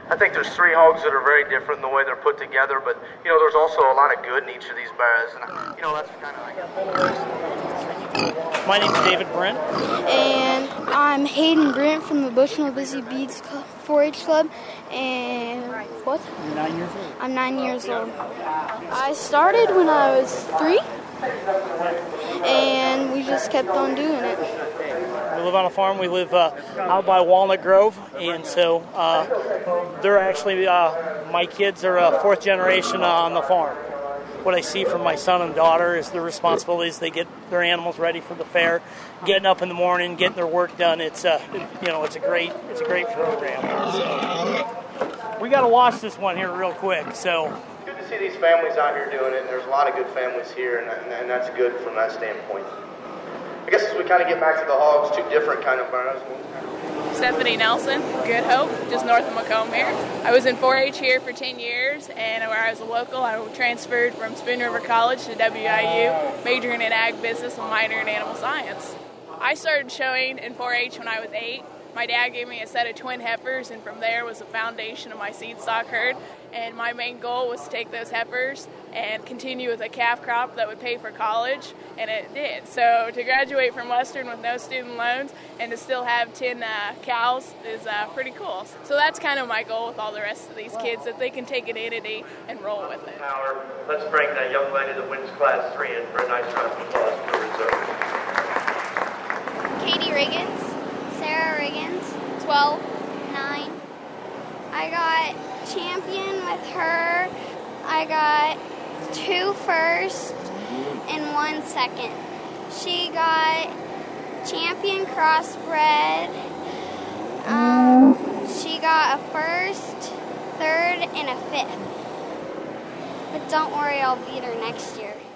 I think there's 3 hogs that are very different in the way they're put together, but there's also a lot of good in each of these bears, and that's kind of. My name's David Brent, and I'm Hayden Brent from the Bushnell Busy Bees 4-H Club, and what? You're 9 years old. I'm 9 years old. I started when I was 3, and we just kept on doing it. We live on a farm. We live out by Walnut Grove, and so they're actually, my kids are 4th generation on the farm. What I see from my son and daughter is the responsibilities. They get their animals ready for the fair, getting up in the morning, getting their work done. It's a great program. So, we got to watch this one here real quick. So Good to see these families out here doing it, and there's a lot of good families here, and that's good from that standpoint. I guess as we kind of get back to the hogs, 2 different kind of burros. Stephanie Nelson, Good Hope, just north of Macomb here. I was in 4-H here for 10 years, and where I was a local, I transferred from Spoon River College to WIU, majoring in ag business and minoring in animal science. I started showing in 4-H when I was 8. My dad gave me a set of twin heifers, and from there was the foundation of my seed stock herd. And my main goal was to take those heifers and continue with a calf crop that would pay for college, and it did. So to graduate from Western with no student loans and to still have 10 cows is pretty cool. So that's kind of my goal with all the rest of these kids, that they can take an entity and roll with it. Let's bring that young lady that wins Class 3 in for a nice round of applause for the reserve. Katie Riggins, Sarah Riggins, 12, 9. I got champion with her. I got 2 first and 1 second. She got champion crossbred. She got a 1st, 3rd, and a 5th. But don't worry, I'll beat her next year.